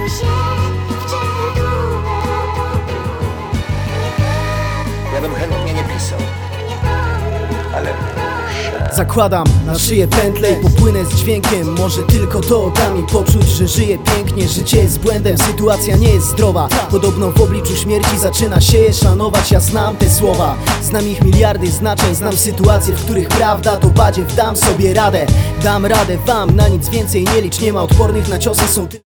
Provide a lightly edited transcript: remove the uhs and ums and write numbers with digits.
Ja bym chętnie nie pisał, ale muszę. Zakładam na szyję pętlę i popłynę z dźwiękiem. Może tylko to da mi poczuć, że żyję pięknie. Życie jest błędem, sytuacja nie jest zdrowa. Podobno w obliczu śmierci zaczyna się je szanować. Ja znam te słowa, znam ich miliardy znaczeń. Znam sytuacje, w których prawda to badziew. Dam sobie radę, dam radę wam. Na nic więcej nie licz, nie ma odpornych na ciosy. Są